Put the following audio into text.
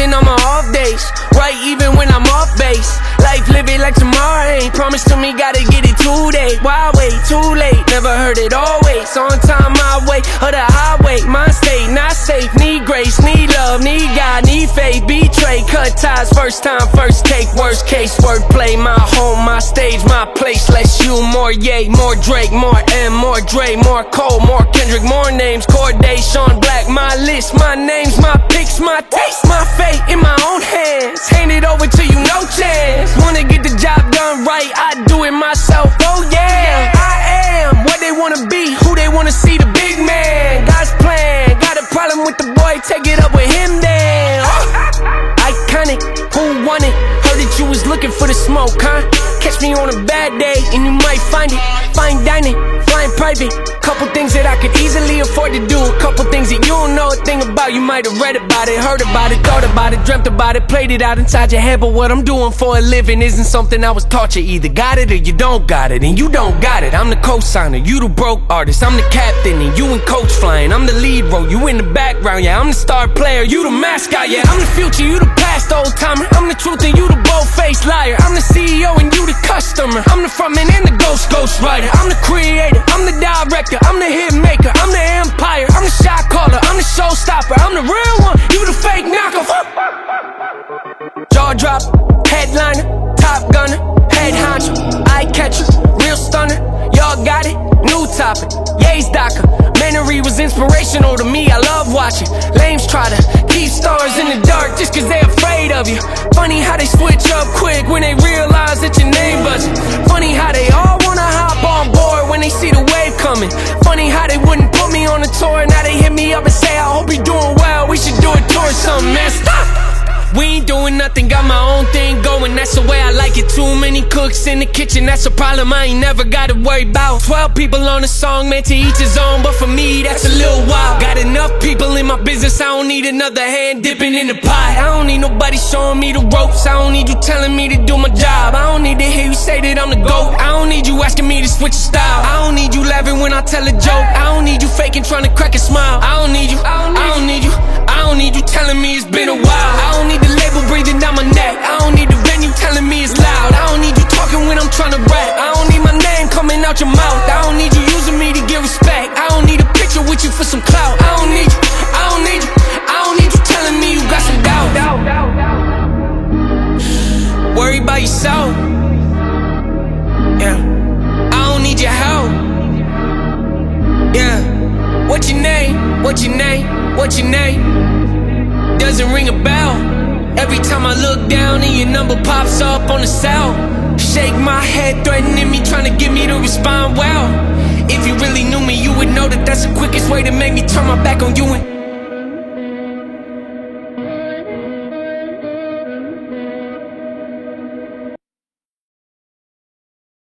even on my off days, right even when I'm off base. Life live it like tomorrow ain't promised to me, gotta get it today. Why wait, too late, never heard it always. On time my way, or the highway. My state, not safe, need grace, need love, need God, need faith. Betray, cut ties, first time, first take. Worst case, wordplay, my home, my stage, my place. Less you, more Ye, more Drake, more M, more Dre, more Cole, more Kendrick, more names. Corday, Sean Black, my list, my names, my picks, my taste, my fate in my own hands. Hand it over to you, no chance. Wanna get the job done right, I do it myself. Oh yeah, I am what they wanna be, who they wanna see, the big man. God's plan, got a problem with the boy, take it up with him then. Iconic, who won it? Heard that you was looking for the smoke, huh? Catch me on a bad day and you might find it. Fine dining, flying private. Couple things that I could easily afford to do. A couple things that you don't know a thing about. You might have read about it, heard about it, thought about it, dreamt about it, played it out inside your head. But what I'm doing for a living isn't something I was taught. You either got it or you don't got it, and you don't got it. I'm the co-signer, you the broke artist. I'm the captain and you in coach flying. I'm the lead role, you in the background. Yeah, I'm the star player, you the mascot. Yeah, I'm the future, you the past, old timer. I'm the truth and you the bold-faced liar. I'm the CEO and you the customer. I'm the frontman and the ghost writer. I'm the creator, I'm the director, I'm the hit maker, I'm the empire, I'm the shot caller, I'm the showstopper, I'm the real one, you the fake knockoff. Jaw drop, headliner, top gunner, head honcho, eye catcher, real stunner. Y'all got it, new topic, Ye's Docker. Mannery was inspirational to me, I love watching lames try to keep stars in the dark just cause they afraid of you. Funny how they switch up quick when they realize that your name buzzing. Funny how they all wanna hop on board when they see the wave coming. Funny how they wouldn't put me on a tour, now they hit me up and say I hope you're doing well, we should do a tour or something, man. Stop! We ain't doing nothing, got my own thing going, that's the way I like it. Too many cooks in the kitchen, that's a problem I ain't never gotta worry about. 12 people on a song, man, to each his own, but for me, that's a little wild. Got enough people in my business, I don't need another hand dipping in the pot. I don't need nobody showing me the ropes, I don't need you telling me to do my job. I don't need to hear you say that I'm the GOAT. I don't need you asking me to switch your style. I don't need you laughing when I tell a joke. I don't need you faking trying to crack a smile. I don't need you, I don't need you, I don't need you telling me it's been a while. I don't need the label breathing down my neck, I don't need the venue telling me it's loud. I don't need you talking when I'm trying to rap. I don't need my name coming out your mouth. I don't need you using me to get respect. I don't need a picture with you for some clout. I don't need you, I don't need you, I don't need you telling me you got some doubt. Worry about yourself. Yeah, I don't need your help. Yeah, what's your name? What's your name? What's your name? Doesn't ring a bell. Every time I look down and your number pops up on the cell. Shake my head, threatening me, trying to get me to respond well. If you really knew me, you would know that that's the quickest way to make me turn my back on you and